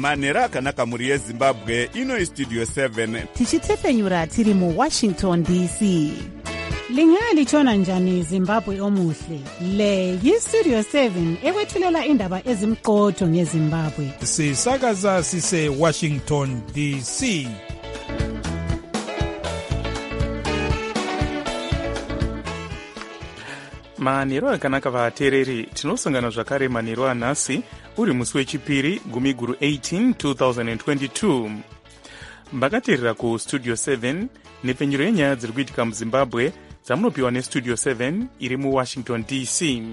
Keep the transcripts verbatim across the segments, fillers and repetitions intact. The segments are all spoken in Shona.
manhero akanaka mhuri yezimbabwe. Ino Studio seven tichitepfenyura tiri muwashington D C. Lingalitshona njani Zimbabwe omuhle? Le yiStudio seven ekwethulela indaba ezimqotho ngeZimbabwe. Sisakaza sise Washington D C. manhero akanaka vatereri, tinosangana zvakare manhero anhasi uri musi wechipiri gumi guru eighteen twenty twenty-two. Mbakateerera kuStudio seven nepfenyuro yenyaya dziri kuitika muZimbabwe dzamunopiwa neStudio seven iri muWashington D C.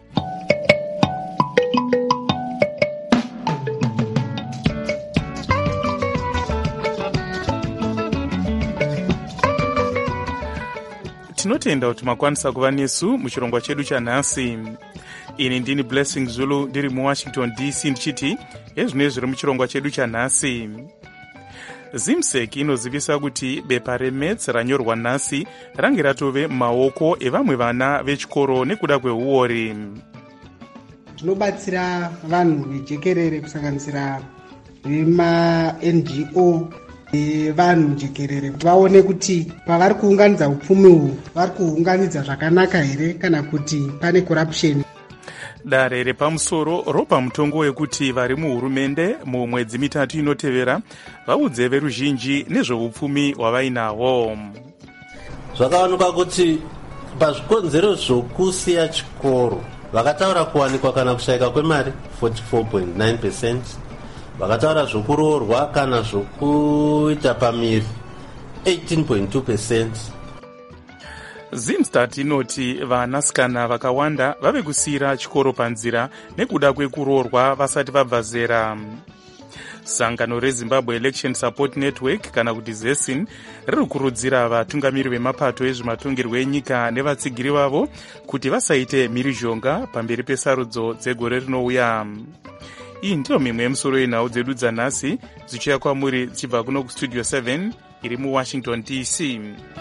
tinotenda kuti makwanisa kuva nesu muchirongwa chedu chanhasi. Ini ndini Blessing Zulu ndiri muWashington D C ndichiti ezvinezvi zviri muchirongwa chedu chanhasi. Zimsek inozivisa kuti bepa reMaths ranyorwa nhasi range ratove mumaoko evamwe vana vechikoro nekuda kweuori. Tinobatsira vanhu vejekerere kusanganisira vema-N G O vanhu jekerere kuti vaone kuti pavari kuunganidza upfumi uhu vari kuunganidza zvakanaka here kana kuti pane corruption. Dare repamusoro ropa mutongo wekuti vari muhurumende mumwedzi mitatu inotevera vaudze veruzhinji nezveupfumi hwavainahwo. Zvakaonekwa kuti pazvikonzero zvokusiya chikoro vakataura kuwanikwa kana kushayika kwemari forty-four point nine percent, vakataura zvokuroorwa kana zvokuita pamiri eighteen point two percent. Zimstat inoti vanasikana vakawanda vave kusiyira chikoro panzira nekuda kwekuroorwa vasati vabva zera. Sangano reZimbabwe Election Support Network kana kuti ZESIN riri kurudzira vatungamiri vemapato ezvematongerwo enyika nevatsigiri vavo kuti vasaite mhirizhonga pamberi pesarudzo dzegore rinouya. Iyi ndiyo mimwe yemusoro yenhau dzedu dzanhasi dzichiuya kwamuri dzichibva kuno kuStudio seven iri muWashington D C.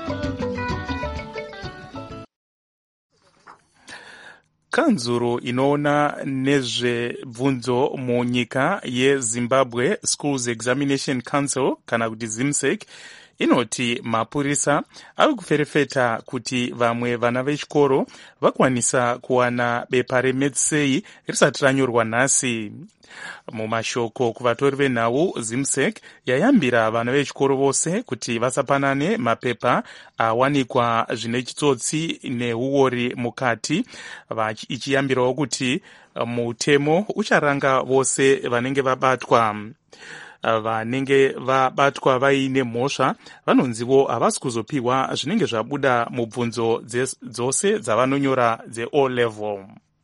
Kanzuro inoona nezvebvunzo munyika yeZimbabwe Schools Examination Council kana kuti ZIMSEC inoti mapurisa ari kuferefeta kuti vamwe vana vechikoro vakwanisa kuwana bepa reMaths sei risati ranyorwa nhasi. Mumashoko kuvatori venhau, ZIMSEC yayambira vana vechikoro vose kuti vasapanane mapepa awanikwa zvine chitsotsi neuori mukati, ichiyambirawo kuti mutemo ucharanga vose vanenge vabatwa. Vanenge vabatwa vaine mhosva vanonzivo havasi kuzopiwa zvinenge zvabuda mubvunzo dzose dzavanonyora dze-O level.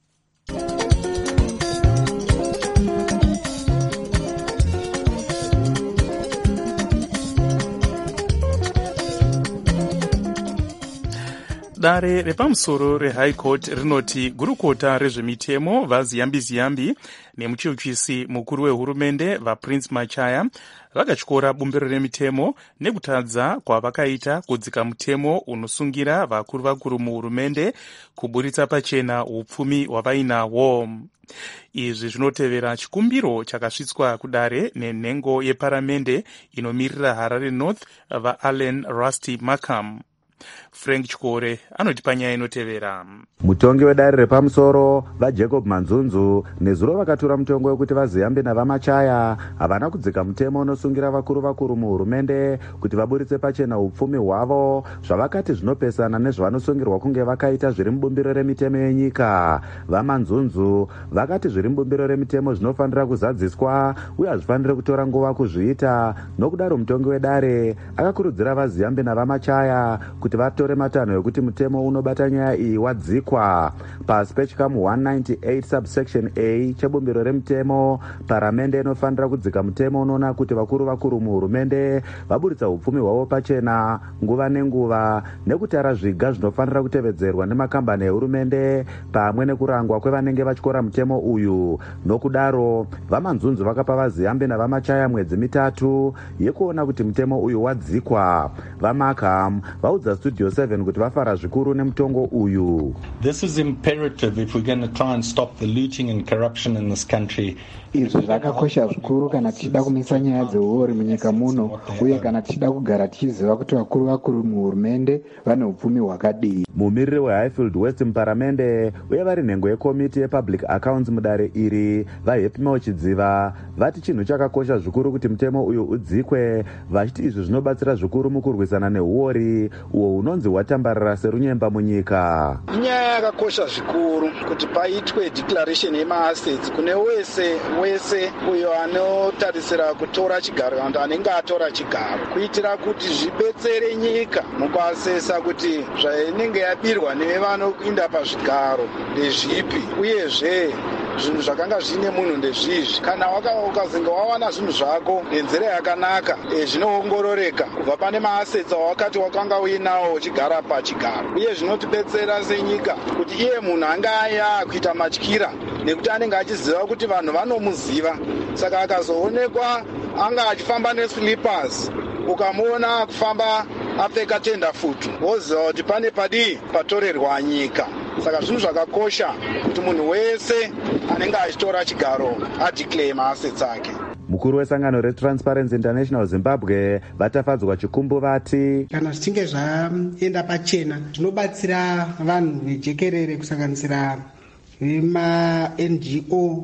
Dare repamusoro reHigh Court rinoti gurukota rezvemitemo vaZiyambi-Ziyambi nemuchiuchisi mukuru wehurumende vaPrince Machaya vakatyora bumbiro remitemo nekutadza kwavakaita kudzika mutemo unosungira vakuru vakuru muhurumende kuburitsa pachena upfumi hwavainahwo. Izvi zvinotevera chikumbiro chakasvitswa kudare nenhengo yeparamende inomirira Harare North vaAllen Rusty Markham. Frank Chikore anoti panyaya inotevera. Mutongi wedare repamusoro vaJacob Manzunzu nezuro vakatura mutongo wekuti vaZiyambi navaMachaya havana kudzika mutemo unosungira vakuru vakuru muhurumende kuti vaburitse pachena upfumi hwavo zvavakati zvinopesana nezvavanosungirwa kunge vakaita zviri mubumbiro remitemo yenyika. VaManzunzu vakati zviri mubumbiro remitemo zvinofanira kuzadziswa uye hazvifaniri kutora nguva kuzviita. Nokudaro mutongi wedare akakurudzira vaZiyambi navaMachaya kuti vatore matanho ekuti mutemo unobata nyaya iyi wadzikwa. Pasi pechikamu one ninety-eight subsection A chebumbiro remutemo, paramende inofanira kudzika mutemo unoona kuti vakuru vakuru muhurumende vaburitsa upfumi hwavo pachena nguva nenguva nekutara zviga zvinofanira kutevedzerwa nemakambani ehurumende pamwe nekurangwa kwevanenge vatyora mutemo uyu. Nokudaro vaManzunzu vakapa vaZiyambi navaMachaya mwedzi mitatu yekuona kuti mutemo uyu wadzikwa. VaMarkham vaudza studio seven kuti vafara zvikuru nemutongo uyu. This is imperative if we're going to try and stop the looting and corruption in this country. Izvi zvakakosha zvikuru kana tichida kumisa nyaya dzeuori munyika muno, uye kana tichida kugara tichiziva kuti vakuru vakuru muhurumende vane upfumi hwakadii. Mumiriri wehighfield west muparamende uye vari nhengo yekomiti yepublic accounts mudare iri vahappy Chidziva vati chinhu chakakosha zvikuru kuti mutemo uyu udzikwe, vachiti izvi zvinobatsira zvikuru mukurwisana neuori uwo unonzi hwatambarara serunyemba munyika. Inyaya yakakosha zvikuru kuti paitwe declaration yemaassets kune wese wese uyo anotarisira kutora chigaro kana anenge atora chigaro, kuitira kuti zvibetsere nyika mukuasesa kuti zvainenge yabirwa nevanoinda pazvigaro ndezvipi, uyezve zvinhu zvakanga zvine munhu ndezvizvi. Kana ukazinga wawana zvinhu zvako nenzira yakanaka, e, zvinoongororeka kubva pane maassets awakati wakanga uinawo uchigara pachigaro, uye zvinotibetsera senyika kuti iye munhu anga aya kuita matyira nekuti anenge achiziva kuti vanhu vanomuziva. Saka akazoonekwa anga achifamba neslippers, ukamuona kufamba apfeka tenda futu, woziva kuti pane padii patorerwa nyika. Saka zvinhu zvakakosha kuti munhu wese anenge achitora chigaro adeclare assets ake. Mukuru wesangano reTransparency International Zimbabwe vatafadzwa chikumbu vati kana zvichinge zvaenda pachena zvinobatsira vanhu vejekerere kusanganisira vema-N G O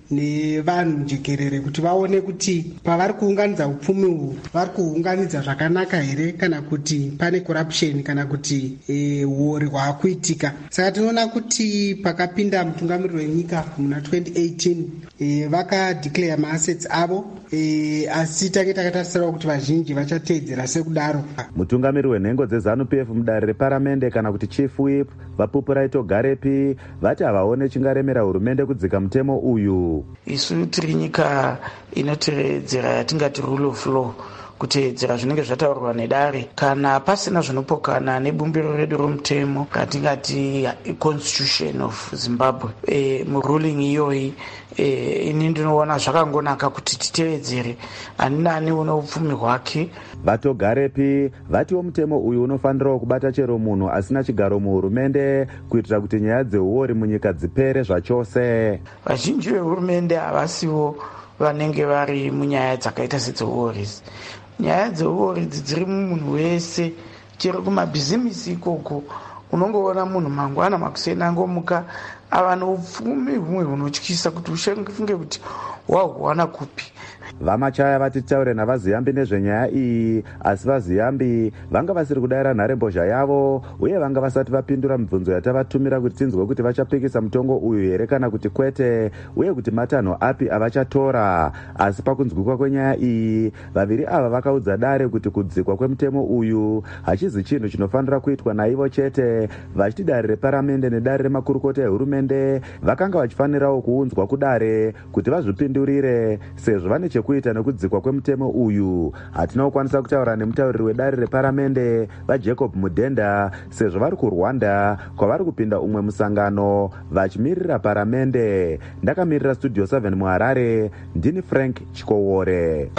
nevanhu jekerere kuti vaone kuti pavari kuunganidza upfumi uhu vari kuunganidza zvakanaka here, kana kuti pane corruption kana kuti uori e, hwaakuitika. Saka tinoona kuti pakapinda mutungamiriri wenyika muna twenty eighteen e, vakadeclare maassets avo e, asi tange takatarisirawo kuti vazhinji vachateedzera sekudaro. Mutungamiriri wenhengo dzeZANU-P F mudare reparamende kana kuti chief whip Vapupuraito Garepi vati havaone chingaremera hurumende kudzika mutemo uyu. Isu tiri nyika inoteedzera yatingati rule of law, kuteedzera zvinenge zvataurwa nedare. Kana pasina zvinopokana nebumbiro redu romutemo katingati constitution of Zimbabwe, e, muruling iyoyi e, ini ndinoona zvakangonaka kuti titeedzere, ani nani une upfumi hwake. Vatogarepi vatiwo mutemo uyu unofanirawo kubata chero munhu asina chigaro muhurumende kuitira kuti nyaya dzeuori munyika dzipere zvachose. Vazhinji vehurumende havasiwo vanenge vari munyaya dzakaita sedzeuori. Nyaya dzeuori dziri mumunhu wese, chero kumabhizimisi ikoko unongoona munhu mangwana makuseni angomuka ava noupfumi humwe hunotyisa kuti ushange kuti wahuwana kupi. Vamachaya vati taure navaziyambi nezvenyaya iyi, asi vaziyambi vanga vasiri kudayira nharembozha yavo uye vanga vasati vapindura mibvunzo yatavatumira kuti tinzwe kuti vachapikisa mutongo uyu here kana kuti kwete, uye kuti matanho api avachatora. Asi pakunzwikwa kwenyaya iyi, vaviri ava vakaudza dare kuti kudzikwa kwemutemo uyu hachizi chinhu chinofanira kuitwa naivo chete, vachiti dare reparamende nedare remakurukota ehurumende vakanga vachifanirawo kuunzwa kudare kuti vazvipindurire sezvo vane chekuita nekudzikwa kwemutemo uyu. Hatina kukwanisa kutaura nemutauriri wedare reparamende vaJacob Mudhenda sezvo vari kuRwanda kwavari kupinda umwe musangano vachimirira paramende. Ndakamirira studio seven muHarare, ndini Frank Chikowore.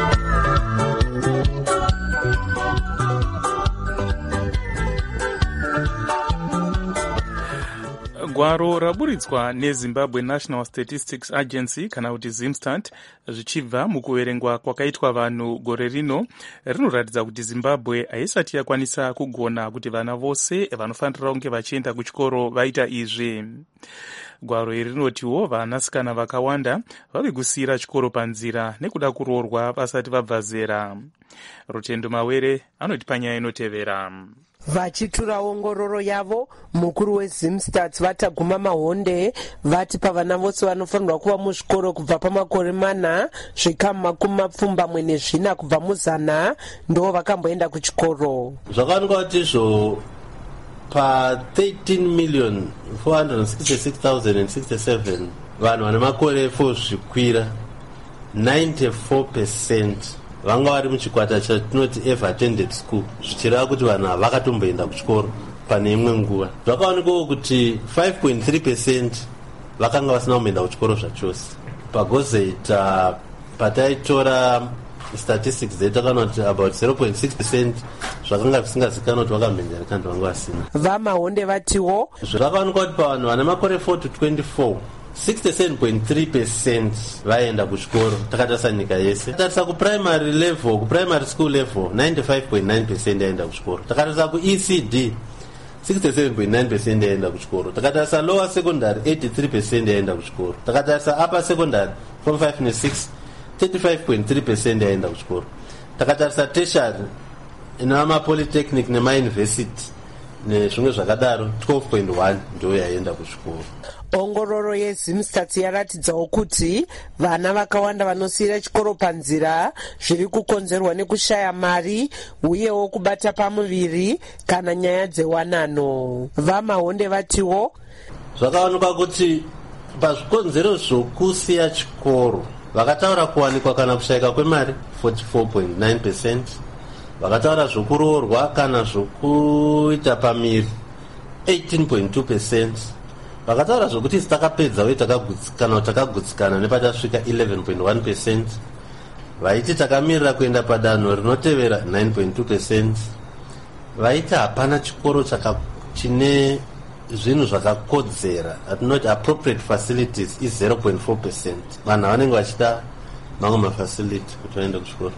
Gwaro raburitswa neZimbabwe National Statistics Agency kana kuti Zimstat zvichibva mukuverengwa kwakaitwa vanhu gore rino rinoratidza kuti Zimbabwe haisati yakwanisa kugona kuti vana vose vanofanira kunge vachienda kuchikoro vaita izvi. Gwaro iri rinotiwo vanasikana vakawanda vave kusiyira chikoro panzira nekuda kuroorwa vasati vabva zera. Rutendo Mawere anoti panyaya inotevera. Vachitura ongororo yavo, mukuru weZimstats vataguma mahonde vati pavana vose vanofanirwa kuva muzvikoro kubva pamakore mana zvikamu makumi mapfumbamwe nezvina kubva muzana ndo vakamboenda kuchikoro. Zvakawanikwa kuti izvo pa thirteen million four hundred sixty-six thousand sixty-seven vanhu vane makore four zvikwira, ninety-four percent vanga vari muchikwata chatinoti ever attended school, zvichireva kuti vanhu havakatomboenda kuchikoro pane imwe nguva. Zvakaonekwawo kuti five point three percent vakanga vasina kumboenda kuchikoro zvachose. Pagozoita pataitora statistics dzedu takaona kuti about zero point six percent zvakanga zvisingazikanwa kuti vakamhenjera kandi vanga vasina. vamahonde vatiwo zvakaonekwa kuti pavanhu vane makore four to twenty-four sixty-seven point three percent vaenda kuchikoro takatarisa nyika yese. Takatarisa kuprimary level, kuprimary school level ninety-five point nine percent yaenda kuchikoro. Takatarisa kuE C D sixty-seven point nine percent yaenda kuchikoro. Takatarisa lower secondary eighty-three percent yaenda kuchikoro. Takatarisa upper secondary form five ne six thirty-five point three percent yaenda kuchikoro. Takatarisa tertiary ina ma polytechnic ne ma university nezvimwe zvakadaro twelve point one ndio yaenda kuchikoro. ongororo yezimstats yaratidzawo kuti vana vakawanda vanosiyira chikoro panzira zviri kukonzerwa nekushaya mari uyewo kubata pamuviri kana nyaya dzewanano. vamahonde vatiwo zvakaonekwa kuti pazvikonzero zvokusiya chikoro vakataura kuwanikwa kana kushayika kwemari forty-four point nine percent, vakataura zvokuroorwa kana zvokuita pamiri eighteen point two percent, vakataura zvokuti takapedza uye takagutsikana takagutsikana nepatasvika eleven point one percent, vaiti takamirira kuenda padanho rinotevera nine point two percent, vaiti hapana chikoro chine zvinhu zvakakodzera atinoti appropriate facilities is zero point four percent. vanhu vanenge vachida mamwe mafacility kuti vaende kuchikoro.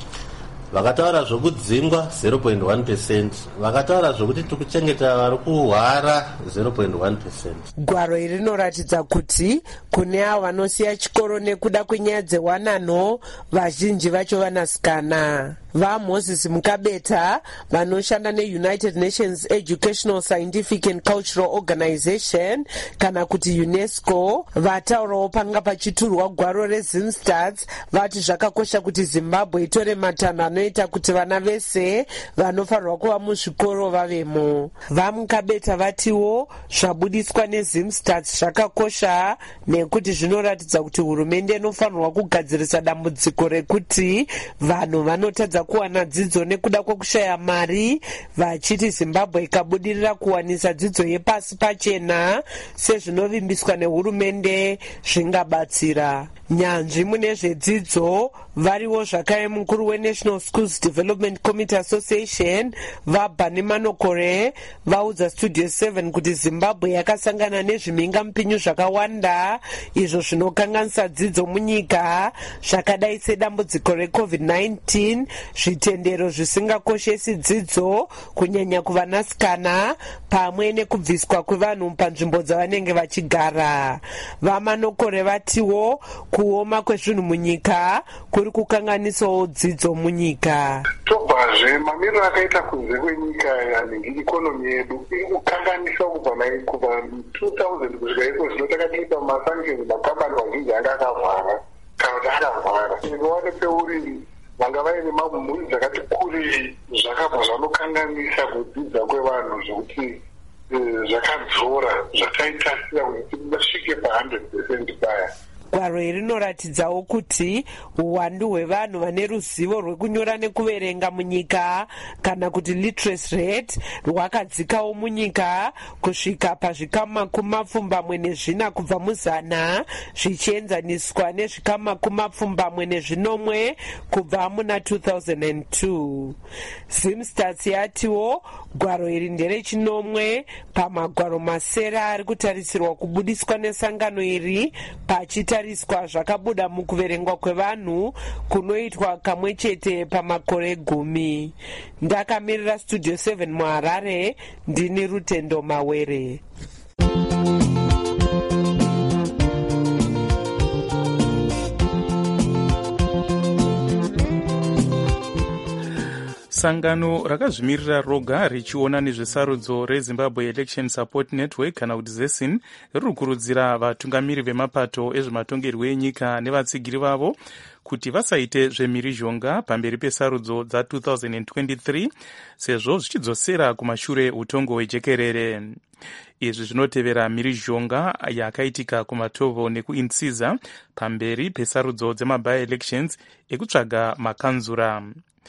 vakataura zvokudzingwa zero point one percent, vakataura zvokuti tikuchengeta vari kuhwara zero point one percent. gwaro iri rinoratidza kuti kune avo vanosiya chikoro nekuda kwenyaya dzewanano vazhinji vacho vanasikana. vamoses mukabeta vanoshanda neunited nations educational scientific and cultural organization kana kuti unesco vataurawo panga pachiturwa gwaro rezimstats vati zvakakosha kuti zimbabwe itore matanho anoita kuti vana vese vanofanirwa kuva muzvikoro vavemo. vamukabeta vatiwo zvabudiswa nezimstats zvakakosha nekuti zvinoratidza kuti hurumende inofanirwa kugadzirisa dambudziko rekuti vanhu vanotadza kuwana dzidzo nekuda kwekushaya mari vachiti zimbabwe ikabudirira kuwanisa dzidzo yepasi pachena sezvinovimbiswa nehurumende zvingabatsira. nyanzvi mune zvedzidzo variwo zvakare mukuru wenational schools development committee association vabhani manokore vaudza studio seven kuti zimbabwe yakasangana nezvimhingamupinyu zvakawanda izvo zvinokanganisa dzidzo munyika zvakadai sedambudziko recovid nineteen, zvitendero zvisingakoshesi dzidzo kunyanya kuvanasikana pamwe nekubviswa kwevanhu panzvimbo dzavanenge vachigara. vamanokore vatiwo kuoma kwezvinhu munyika kuri kukanganisawo dzidzo munyika. tobvazve mamiriro akaita kunze kwenyika yanenge ikonomi yedu iri kukanganisa kubva two thousand kusvika iko zvino takatiita masanctions makambani mazhinji anga akavhara kana kuti akavhara inowane peuriri vanga vaine mamhuri dzakati kurei zvakabva zvanokanganisa kudzidza kwevanhu zvokuti zvakadzora zvakaitasira kuti vasvike pa one hundred percent paya. gwaro iri rinoratidzawo kuti uwandu hwevanhu vane ruzivo rwekunyora nekuverenga munyika kana kuti literacy rate rwakadzikawo munyika kusvika pazvikamu makumi mapfumbamwe nezvina kubva muzana zvichienzaniswa nezvikamu makumi mapfumbamwe nezvinomwe kubva muna two thousand two. zimstats yatiwo gwaro iri nderechinomwe pamagwaro masere ari kutarisirwa kubudiswa nesangano iri pachita tariswa zvakabuda mukuverengwa kwevanhu kunoitwa kamwe chete pamakore gumi. ndakamirira studio seven muharare ndini Rutendo Mawere. sangano rakazvimirira roga richiona nezvesarudzo rezimbabwe election support network kana kuti zesin riri kukurudzira vatungamiri vemapato ezvematongerwo enyika nevatsigiri vavo kuti vasaite zvemhirizhonga pamberi pesarudzo dza two thousand twenty-three sezvo zvichidzosera kumashure utongo hwejekerere. izvi zvinotevera mhirizhonga yakaitika kumatovo nekuintsiza pamberi pesarudzo dzemaby elections ekutsvaga makanzura.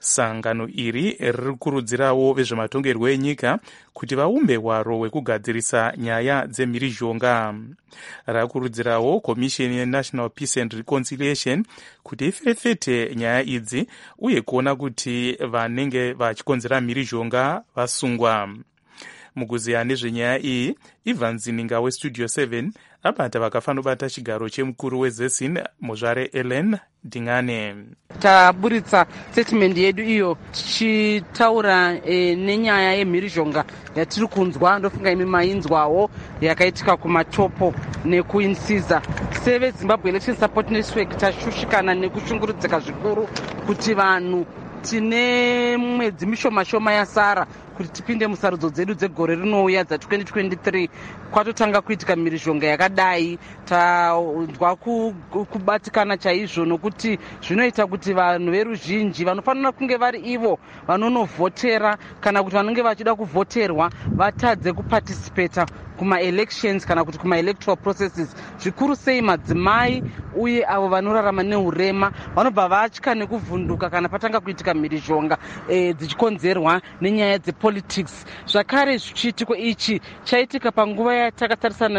Sangano iri riri kurudzirawo vezvematongerwo enyika kuti vaumbe hwaro hwekugadzirisa nyaya dzemhirizhonga. Rakurudzirawo Commission yeNational Peace and Reconciliation kuti iferefete nyaya idzi uye kuona kuti vanenge vachikonzera mhirizhonga vasungwa. Mukuziya nezvenyaya iyi, Ivan Zininga weStudio seven abata vakafanobata chigaro chemukuru weZESIN Muzvare Ellen Dingane. Taburitsa statement yedu iyo tichitaura e, nenyaya yemhirizhonga yatiri kunzwa, ndofunga imi mainzwawo yakaitika kumatopo nekuinsiza. Seve Zimbabwe Election Support Network tashushikana nekushungurudzika zvikuru kuti vanhu tine mwedzi mishoma shoma yasara kuti tipinde musarudzo dzedu dzegore rinouya dza twenty twenty-three. Kwatotanga kuitika mhirizhonga yakadai, tanzwa kubatikana chaizvo nokuti zvinoita kuti vanhu veruzhinji vanofanira kunge vari ivo vanonovhotera kana kuti vanenge vachida kuvhoterwa vatadze kuparticipata kuma-elections kana kuti kuma-electoral processes. Zvikuru sei madzimai uye avo vanorarama neurema vanobva vatya nekuvhunduka kana patanga kuitika mhirizhonga e, dzichikonzerwa nenyaya dzepolitics. Zvakare chiitiko ichi chaitika panguva yatakatarisana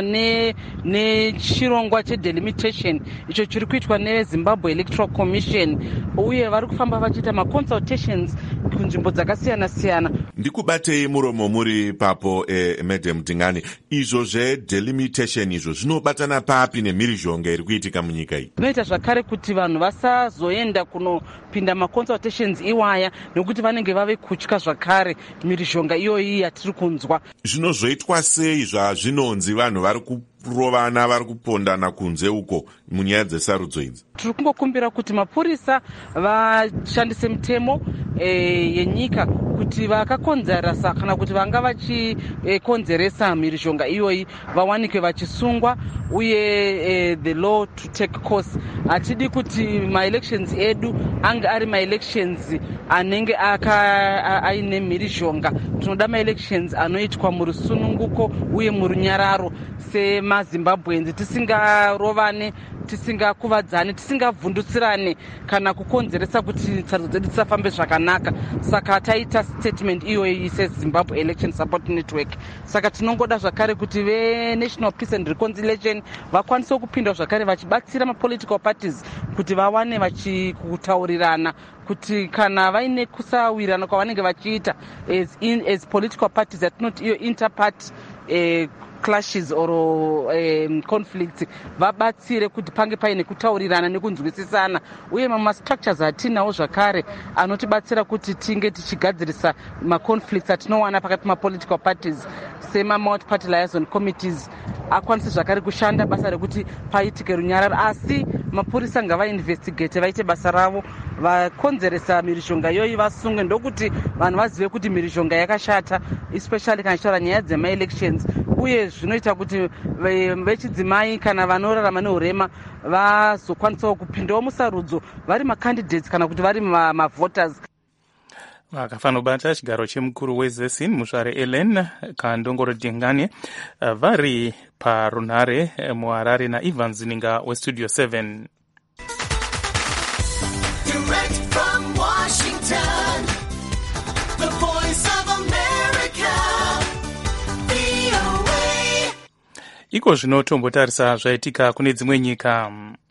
nechirongwa ne chedelimitation icho chiri kuitwa neZimbabwe Electoral Commission, uye vari kufamba vachiita maconsultations kunzvimbo dzakasiyana siyana. Ndikubatei muromo muri papo eh, Madam Dingane, izvo zvedelimitation izvo zvinobatana papi nemhirizhonga iri kuitika munyika iyi? Zvinoita zvakare kuti vanhu vasazoenda kunopinda maconsultations iwaya nekuti vanenge vave kutya zvakare mhirizhonga iyoyi yatiri kunzwa. Zvinozoitwa sei zvazvinonzi vanhu vari kurovana vari kupondana kunze uko munyaya dzesarudzo idzi? Tiri kungokumbira kuti mapurisa vashandise mitemo e, yenyika kuti vakakonzeresa kana kuti vanga vachikonzeresa e, mhirizhonga iyoyi vawanikwe vachisungwa uye e, the law to take course. Hatidi kuti ma-elections edu ange ari ma-elections anenge aine mhirizhonga. Tinoda ma-elections anoitwa murusununguko uye murunyararo semazimbabwenzi, tisingarovane, tisingakuvadzane, tisingavhundutsirane kana kukonzeresa kuti sarudzo dzedu dzisafambe zvakanaka. Saka taita statement iyoyi seZimbabwe Election Support Network. Saka tinongoda zvakare kuti veNational Peace and Reconciliation vakwanise kupinda zvakare vachibatsira ma-political parties kuti vawane vachikutaurirana kuti kana vaine kusawirana kwavanenge vachiita as, in, as political parties yatinoti iyo interparty eh, clashes or um, conflicts, vabatsire kuti pange paine kutaurirana nekunzwisisana, uye mama-structures atinawo zvakare anotibatsira kuti tinge tichigadzirisa ma-conflicts atinowana pakati ma-political parties sema-multi-party liaison committees akwanise zvakare kushanda basa rekuti paitike runyararo. Asi mapurisa ngavainvestigate, vaite basa ravo, vakonzeresa mhirizhonga iyoyi vasunge, ndokuti vanhu vazive kuti mhirizhonga yakashata, especially kana chitaura nyaya dzema-elections. Uye zvinoita kuti vechidzimai kana vanorarama neurema vazokwanisawo kupindawo musarudzo vari macandidates kana kuti vari mavoters. Vakafanobata chigaro chemukuru weZESIN Muzvare Ellen Kandongoro Dingane vari parunhare muHarare naIvan Zininga weStudio seven. Direct from Washington, the voice of America, V O A. Iko zvino tombotarisa zvaitika kune dzimwe nyika.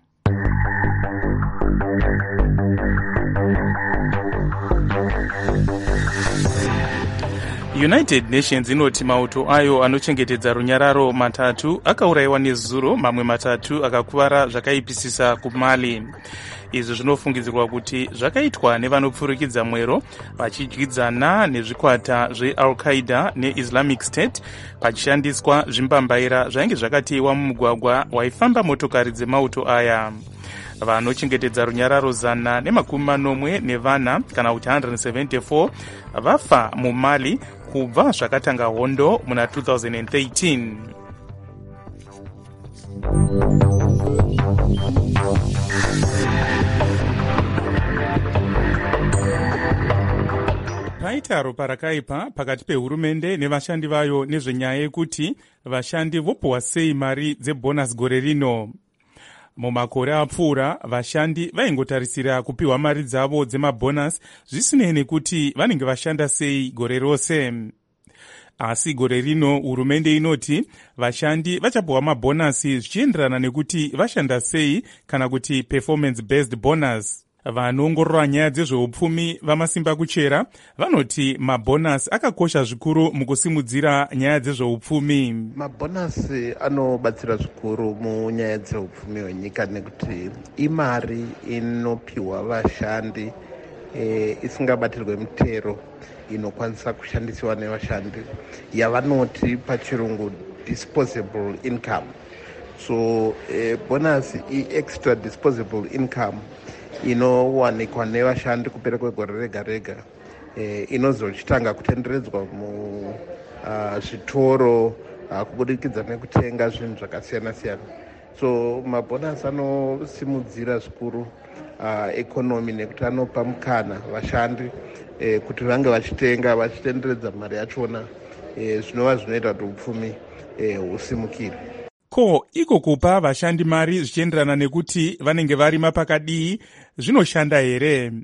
United Nations inoti mauto ayo anochengetedza runyararo matatu akaurayiwa nezuro, mamwe matatu akakuvara zvakaipisisa kuMali. Izvi zvinofungidzirwa kuti zvakaitwa nevanopfurikidza mwero vachidyidzana nezvikwata zveAl-Qaeda neIslamic State pachishandiswa zvimbambaira zvainge zvakatiwa mumugwagwa waifamba motokari dzemauto aya. Vanochengetedza runyararo zana nemakumi manomwe nevana kana kuti one hundred seventy-four vafa muMali kubva zvakatanga hondo muna two thousand thirteen. Paita ropa rakaipa pakati pehurumende nevashandi vayo nezvenyaya yekuti vashandi vopuwa sei mari dzebonus gore rino. mumakore apfuura vashandi vaingotarisira kupiwa mari dzavo dzemabhonasi zvisinei nekuti vanenge vashanda sei gore rose. Asi gore rino hurumende inoti vashandi vachapiwa mabhonasi zvichienderana nekuti vashanda sei kana kuti performance based bonus. Vanoongorora nyaya dzezveupfumi vamasimba kuchera vanoti mabhonasi akakosha zvikuru mukusimudzira nyaya dzezveupfumi. Mabhonasi anobatsira zvikuru munyaya dzeupfumi hwenyika nekuti imari inopiwa vashandi e, isingabatirwe mutero inokwanisa kushandisiwa nevashandi yavanoti pachirungu disposable income. So e, bonus i-extra disposable income inowanikwa nevashandi kupera kwegore rega rega e, inozochitanga kutenderedzwa muzvitoro uh, uh, kubudikidza nekutenga zvinhu zvakasiyana siyana. So mabhonasi anosimudzira zvikuru uh, ekonomi nekuti anopa mukana vashandi e, kuti vange vachitenga vachitenderedza mari yachona e, zvinova zvinoita kuti upfumi e, husimukire. Ko iko kupa vashandi mari zvichienderana nekuti vanenge vari mapakadii zvinoshanda here?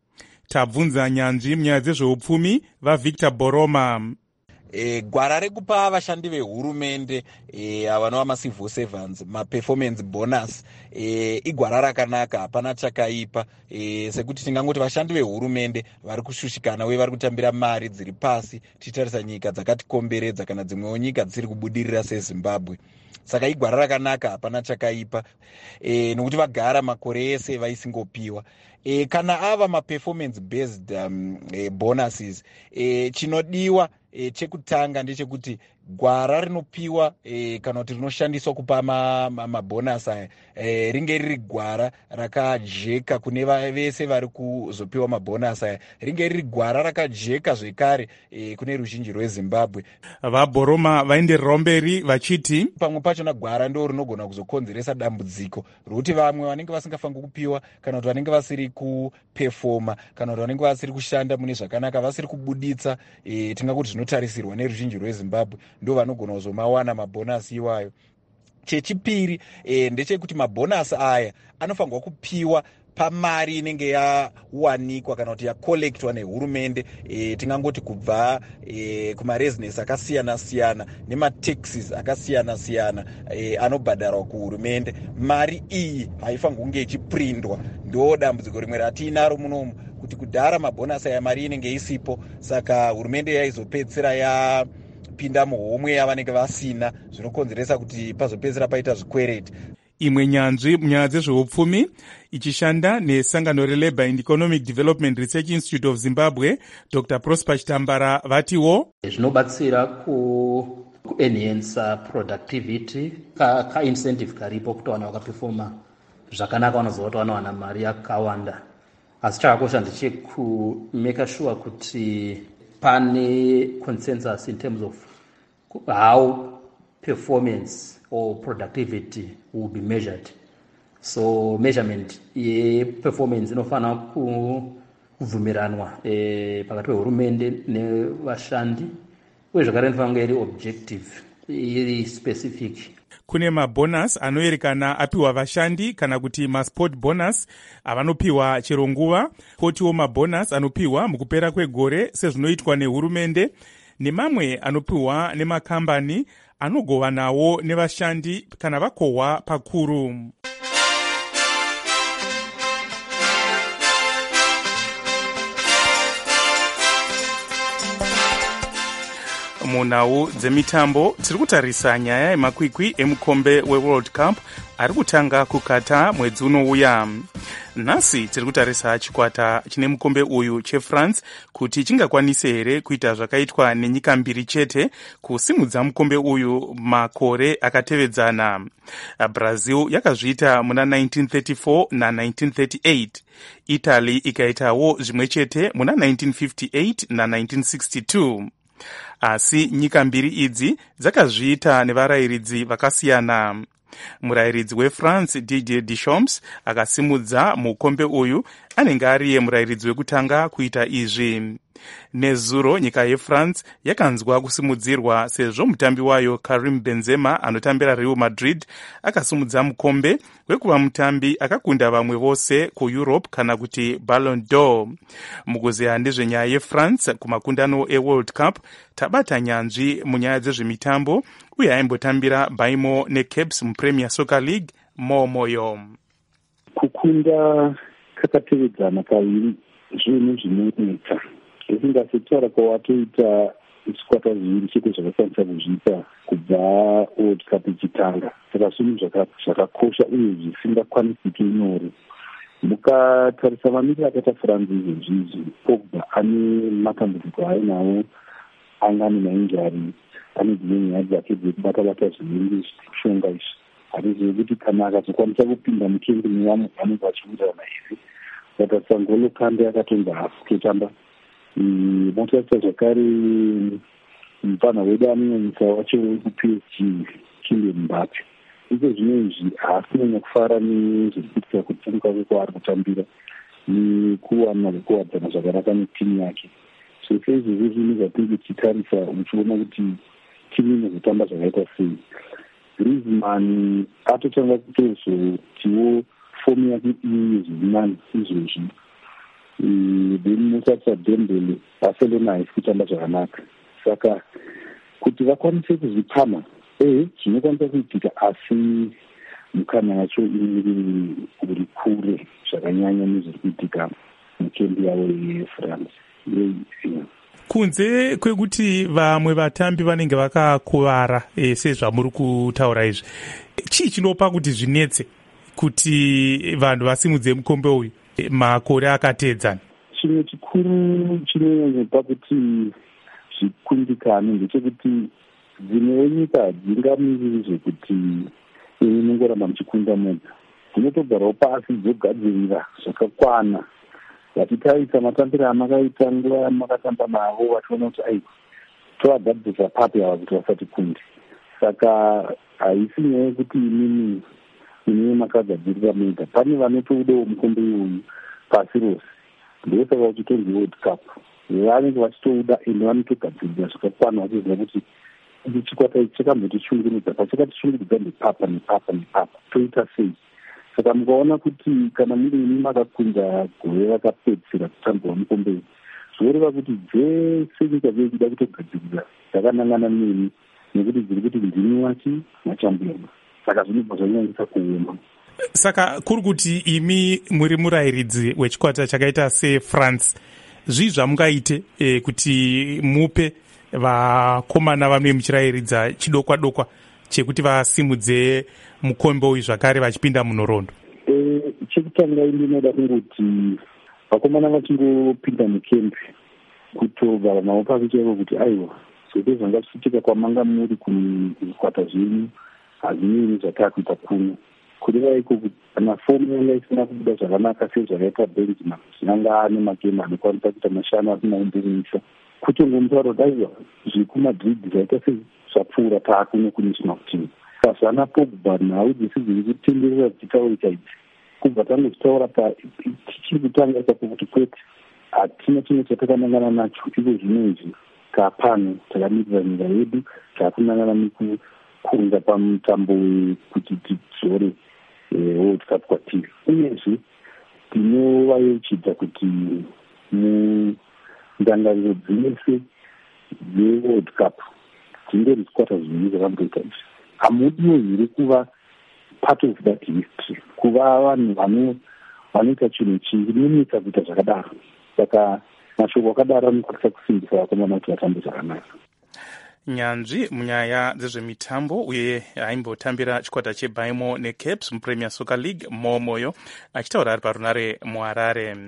Tabvunza nyanzvi munyaya dzezveupfumi vaVictor Boroma. E, gwara rekupa vashandi vehurumende e, vanova macivil servants maperformance bonus e, igwara rakanaka, hapana chakaipa e, sekuti tingangoti vashandi vehurumende vari kushushikana uye vari kutambira mari dziri pasi tichitarisa nyika dzakatikomberedza kana dzimwewo nyika dziri kubudirira seZimbabwe. Saka igwara rakanaka, hapana chakaipa e, nokuti vagara makore ese vaisingopiwa. E, kana ava maperformance based um, e, bonuses e, chinodiwa e, chekutanga ndechekuti gwara rinopiwa e, kana kuti rinoshandiswa kupa mabhonasi aya e, ringe riri gwara rakajeka kune vese vari kuzopiwa mabhonasi aya, ringe riri gwara rakajeka zvekare e, kune ruzhinji rweZimbabwe. VaBoroma vaendererawo mberi vachiti pamwe pachona gwara ndo rinogona kuzokonzeresa dambudziko rokuti vamwe vanenge vasingafaniri kupiwa kana kuti vanenge vasiri kupefoma kana kuti vanenge vasiri kushanda mune zvakanaka vasiri kubuditsa e, tingakuti zvinotarisirwa neruzhinji rweZimbabwe ndo vanogona kuzomawana mabhonasi iwayo. Chechipiri e, ndechekuti mabhonasi aya anofanirwa kupiwa pamari inenge yawanikwa kana kuti yakolektwa nehurumende e, tingangoti kubva e, kumarezinesi akasiyana siyana nemataxes akasiyana siyana e, anobhadharwa kuhurumende. Mari iyi haifanirwi kunge ichiprindwa, ndo dambudziko rimwe ratinaro munomu kuti kudhara mabhonasi aya mari inenge isipo, saka hurumende yaizopedzisira ya pinda muhomwe yavanenge vasina, zvinokonzeresa kuti pazopedzisira paita zvikwereti. Imwe nyanzvi munyaya dzezveupfumi ichishanda nesangano reLabour and Economic Development Research Institute of Zimbabwe, Doctor Prosper Chitambara vatiwo zvinobatsira ku enhance productivity ka, ka incentive karipo kuti vana vakaperforma zvakanaka vanozova vanowana mari yakawanda. Asi chakakosha ndecheku make sure kuti pane consensus in terms of how performance or productivity will be measured. So measurement ye performance inofana kubvumiranwa e, pakati pehurumende nevashandi uye zvakare inofanira kunge iri objective iri specific. Kune mabhonasi anoerekana apiwa vashandi kana kuti masport bonus avanopiwa chero nguva, kotiwo mabhonasi anopiwa mukupera kwegore sezvinoitwa nehurumende, nemamwe anopiwa nemakambani anogova nawo nevashandi kana vakohwa pakuru. Munhau dzemitambo tiri kutarisa nyaya yemakwikwi emukombe weWorld Cup ari kutanga kukata mwedzi unouya. Nhasi tiri kutarisa chikwata chine mukombe uyu cheFrance kuti chingakwanise here kuita zvakaitwa nenyika mbiri chete kusimudza mukombe uyu makore akatevedzana. Brazil yakazviita muna nineteen thirty-four na nineteen thirty-eight, Italy ikaitawo zvimwe chete muna nineteen fifty-eight na nineteen sixty-two. Asi nyika mbiri idzi dzakazviita nevarayiridzi vakasiyana. Murayiridzi weFrance Didier Deschamps akasimudza mukombe uyu anenge ari murayiridzi wekutanga kuita izvi. Nezuro nyika yefrance yakanzwa kusimudzirwa sezvo mutambi wayo Karim Benzema anotambira Real Madrid akasimudza mukombe wekuva mutambi akakunda vamwe vose kuEurope kana kuti Ballon d'Or. Mukuzeya ndezvenyaya yeFrance kumakundano eWorld Cup, tabata nyanzvi munyaya dzezvemitambo uye aimbotambira Baimo neCaps muPremier Soccer League Momoyo. Kukunda kakatevedzana kaviri zvinhu zvinonetsa. Isingazitaura kwawatoita zvikwata zviviri chete zvakakwanisa kuzviita kubva World Cup ichitanga. Saka zvinhu zvakakosha uye zvisingakwanisiki nyore. Mukatarisa mamiriro akaita France izvozvizvi, Pogba ane matambudziko ainawo, anga ane mainjari, ane dzimwe nyaya dzake dzekubata-bata zvinenge zvishonga izvi. Hatizivi kuti kana akazokwanisa kupinda mukengi nevamwe vanenge vachiwirirana here. Kutarisa Ngolo Kante akatonga hafu kutamba. Motarisa zvakare mupana wedu anonyanyisa wacho weku-P S G Kylian Mbappe. Izvo zvinezvi haasi kunyanya kufara nezvirikuitika kutsunga kwekwaari kutambira nekuwana kuwadzana zvakanaka netimu yake. Zvese izvozvo zvinhu zvatinenge tichitarisa uchiona kuti timu inozotamba zvakaita sei. Griezmann atotanga kutozotiwo fomu yake iyi zvirinani izvozvi. Then Moussa Dembele Barcelona haisi kutamba zvakanaka. Saka kuti vakwanise kuzvipama, eh zvinokwanisa kuitika, asi mukana yacho iri kure zvakanyanya nezviri kuitika mukembi yavo yeFrance. Kunze kwekuti vamwe vatambi vanenge vakakuvara e, sezvamuri kutaura izvi, chii chinopa kuti zvinetse kuti vanhu vasimudze mukombe uyu makore akatedzana? Chimwe chikuru chinonyopa kuti zvikundikane ndechekuti dzimwewo nyika hadzingamiriri zvekuti inongoramba muchikunda mega. Dzinotogarawo pasi dzogadzirira zvakakwana. Vachitarisa matambiro amakaita nguva yamakatamba navo vachiona kuti ai tovagadzirisa papi ava kuti vasatikunde. Saka haisi nyaya yekuti imini ine makagadzirira mega. Pane vanotoudawo mukombe uyu pasi rose. Ndosaka uchitonzi World Cup. Vanenge vachitouda ende vanotogadzirira zvakakwana vachiziva kuti ichi chikwata ichi chakambotichungurudza, pachakatichungurudza nepapa nepapa nepapa toita sei. Saka mukaona kuti kana muri imi makakunda gore rakapedzisira kutambwa mukombe uyu, zvoreva kuti dzese nyika dziri kuda kutogadzirira dzakanangana nemi nekuti dziri kuti ndimi wachi machambiyoni. Saka zvinobva zvanyanyisa kuoma. Saka kuri kuti imi muri murayiridzi wechikwata chakaita seFrance, zvii zvamungaite e, kuti mupe vakomana vanwe muchirayiridza chidokwa dokwa chekuti vasimudze mukombe uyu zvakare vachipinda munhoroondo? E, chekutanga ndinoda kungoti vakomana vachingopinda mukembi kutogara navo pasi chaivo kuti aiwa zvese zvanga zvichiitika kwamanga muri kuzvikwata zvenyu hazvinei zvatakuita kuno. Kureva iko kuti kana fomu yanga isina kubuda zvakanaka sezvakaita Benzema, zvinanga ane magemu anokwanisa kuita mashanu asina kumbirimisa, kutongomutaura kuti aiwa zviri kuMadrid zvaita sezvapfuura taakuno kunisina kutimu. Sazvana Pogba nhau dzese dziri kutenderera dzichitaurika idzi, kubva tangozvitaura tichiri kutanga ikapo kuti kwete hatina chimwe chatakanangana nacho. Iko zvinezvi kapano takamirira nyika yedu taakunangana nekukunda pamutambo kuti tidzore World Cup kwatiri. Uyezve tinovayochidza kuti mundangariro dzese dzeWorld Cup dzingori zvikwata zviviri zvakamboita izvi. Hamudiwo here kuva part of that history, kuva vanhu vanoita chinhu chinoita kuita zvakadaro. Saka mashoko akadaro anokwanisa kusimbisa vakomana kuti vatambe zvakanaka. Nyanzvi munyaya dzezvemitambo uye aimbotambira chikwata cheBaimo neCaps muPremier Soccer League Momoyo, achitaura ari parunare muHarare.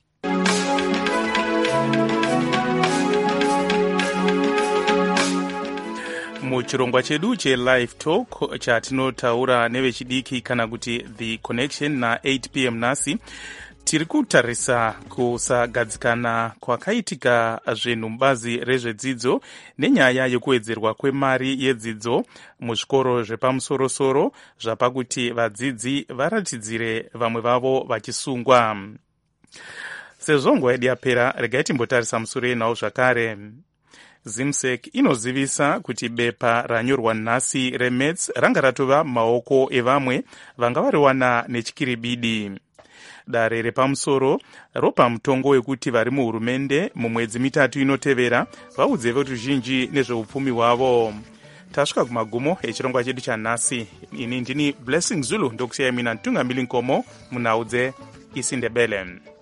Muchirongwa chedu cheLive Talk chatinotaura nevechidiki kana kuti The Connection na eight p m nasi, tiri kutarisa kusagadzikana kwakaitika zvinhu mubazi rezvedzidzo nenyaya yekuwedzerwa kwemari yedzidzo muzvikoro zvepamusorosoro zvapakuti vadzidzi varatidzire vamwe vavo vachisungwa. sezvo nguva yedu yapera, regai timbotarisa musure nawo zvakare. Zimsec inozivisa kuti bepa ranyorwa nhasi remets ranga ratova maoko evamwe vanga variwana nechikiribidi. Dare repamusoro ropa mutongo wekuti vari muhurumende mumwedzi mitatu inotevera vaudze veruzhinji nezveupfumi hwavo. Tasvika kumagumo echirongwa chedu chanhasi. Ini ndini Blessing Zulu, ndokusiyai mina Ntungamili Nkomo munhau dzeIsindebele.